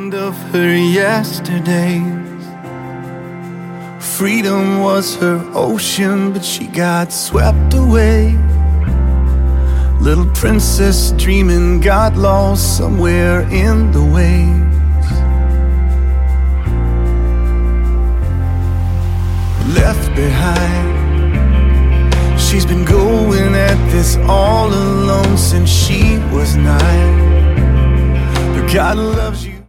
end of her yesterdays. Freedom was her ocean, but she got swept away. Little princess dreaming got lost somewhere in the waves. Left behind, she's been going at this all alone since she was 9. But God loves you.